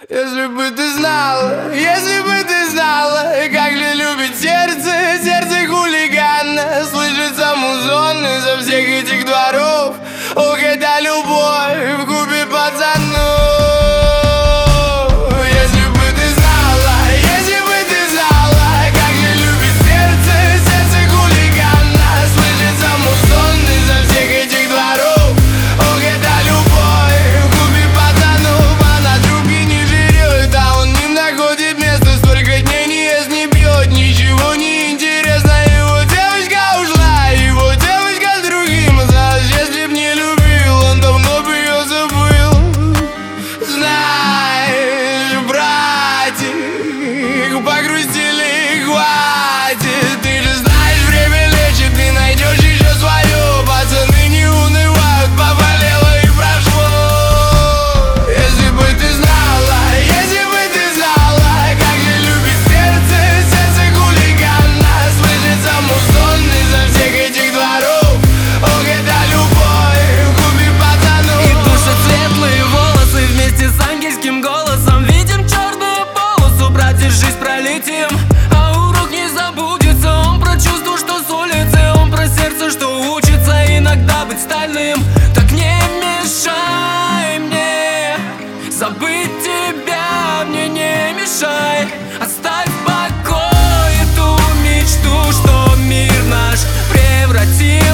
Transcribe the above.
Если бы ты знала, если бы ты знала, как же любит сердце, сердце хулиган. Слышится музон изо всех этих дворов. Ох, это любовь в купе пацанов. Если бы ты знала, если бы ты знала, как же любит сердце, сердце хулиган. Слышится музон изо всех этих дворов. Ох, это любовь в купе пацанов. Она трубки не жрет, а он не находит места. Столько дней не ест, не пьет, ничего не интересно. Его девочка ушла, его девочка с другим осталась. Если б не любил, он давно бы ее забыл. Знаешь, братик, погрустили, хватит. Ты же знаешь, время лечит, ты найдешь еще свое. Пацаны не унывают, поболело и прошло. Если бы ты знала, если бы ты знала, как же любит сердце, сердце хулигана. Слышится музон изо всех этих дворов. Ох, это любовь в купе пацанов. И душат светлые волосы вместе с ангельским голосом. Видим черную полосу, брат, держись, пролетим. А урок не забудется, он про чувство, что с улицы. Он про сердце, что учится иногда быть стальным. Так не мешай мне забыть тебя, мне не мешай. Оставь в покое ту мечту, что мир наш превратил